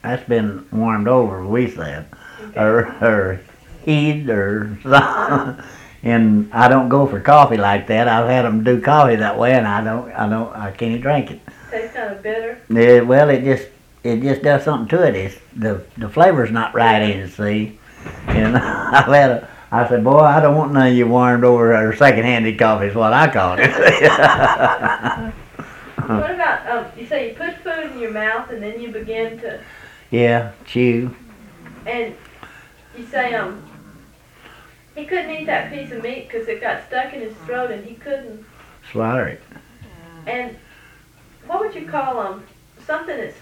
that's been warmed over, we said, or heated or something. And I don't go for coffee like that. I've had them do coffee that way, and I can't drink it. Tastes kind of bitter. Yeah, well, it just does something to it. It's the flavor's not right in it, see. And I said, boy, I don't want none of you warmed over or second-handed coffee is what I call it. What about, you say you put food in your mouth and then you begin to... Yeah, chew. And you say, he couldn't eat that piece of meat because it got stuck in his throat and he couldn't... Swallow it. And what would you call something it's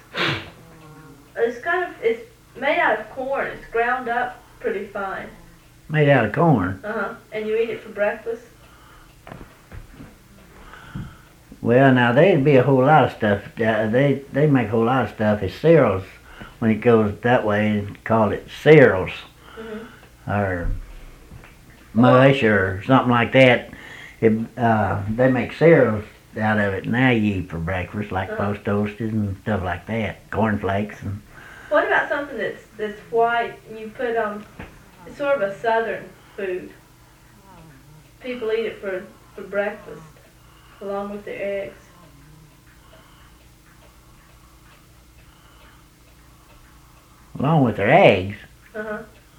made out of corn. It's ground up pretty fine. Made out of corn? Uh-huh. And you eat it for breakfast? Well, now there'd be a whole lot of stuff. They make a whole lot of stuff. It's cereals. When it goes that way, call it cereals. Mm-hmm. Or mush or something like that. They make cereals out of it now you eat for breakfast, like Post Toasted and stuff like that. Cornflakes. And what about something that's white and you put it's sort of a southern food. People eat it for breakfast along with their eggs. Along with their eggs? Uh-huh.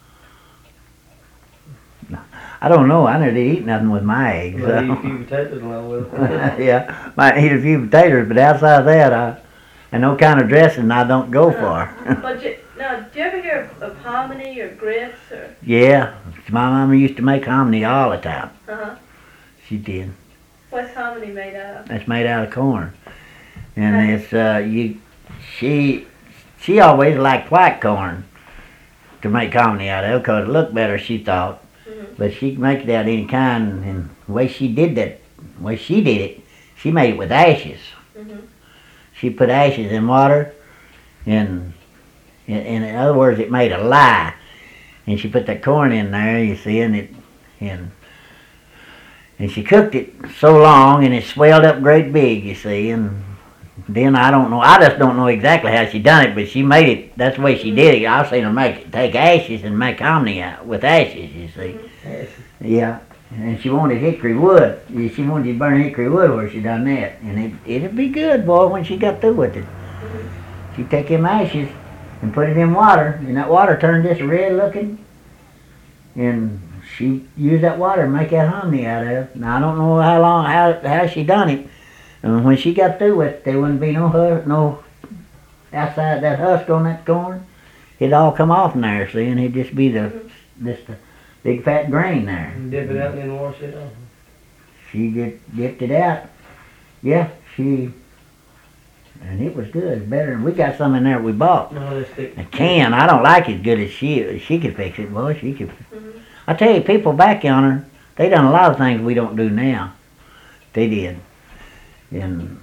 I don't know. I never did eat nothing with my eggs. Well, eat a few potatoes along with it. Yeah, might eat a few potatoes, but outside of that, and no kind of dressing I don't go for. But do you ever hear of hominy or grits or? Yeah, my mama used to make hominy all the time. Uh-huh. She did. What's hominy made out of? It's made out of corn, and it's she always liked white corn to make hominy out of because it looked better, she thought. Mm-hmm. But she could make it out any kind, and the way she did it, she made it with ashes. Mm-hmm. She put ashes in water, and in other words, it made a lye. And she put that corn in there, you see, and she cooked it so long, and it swelled up great big, you see, and then I just don't know exactly how she done it, but she made it, that's the way she did it. I've seen her take ashes and make hominy out with ashes, you see. Ashes. Yeah, and she wanted hickory wood. She wanted to burn hickory wood where she done that, and it'd be good, boy, when she got through with it. She'd take them ashes and put it in water, and that water turned this red looking, and she used that water to make that hominy out of. Now I don't know how she done it. And when she got through with it, there wouldn't be no outside that husk on that corn. It'd all come off in there, see, and it'd just be the big fat grain there. And dip it out and then wash it off. She dipped it out. Yeah, and it was good. Better. We got some in there we bought. No, they stick. A can. I don't like it as good as she could fix it, boy. She could. Mm-hmm. I tell you, people back yonder, they done a lot of things we don't do now. They did. And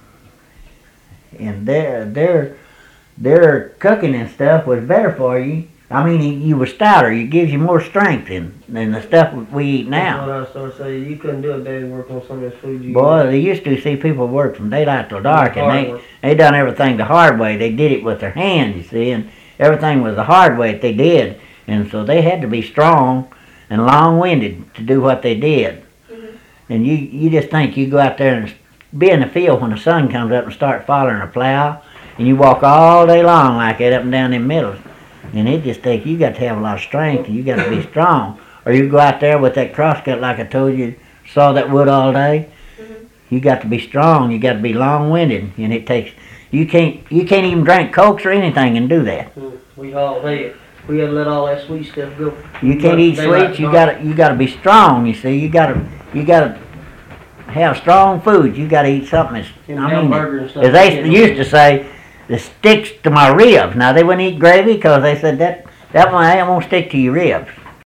their cooking and stuff was better for you. I mean, you were stouter. It gives you more strength than the stuff we eat now. That's what I started saying. You couldn't do a day's work on some of this food. Boy, they used to see people work from daylight till dark, and they done everything the hard way. They did it with their hands, you see, and everything was the hard way that they did. And so they had to be strong and long-winded to do what they did. Mm-hmm. And you just think you go out there and be in the field when the sun comes up and start following a plow, and you walk all day long like that up and down them middles. And it just takes, you got to have a lot of strength, and you got to be strong. Or you go out there with that crosscut like I told you, saw that wood all day. Mm-hmm. You got to be strong, you got to be long-winded, and it takes, you can't even drink Cokes or anything and do that. We gotta let all that sweet stuff go. You can't eat sweets, you gotta be strong, you see, you gotta have strong food. You got to eat something as they used to say, that sticks to my ribs. Now they wouldn't eat gravy because they said that won't stick to your ribs.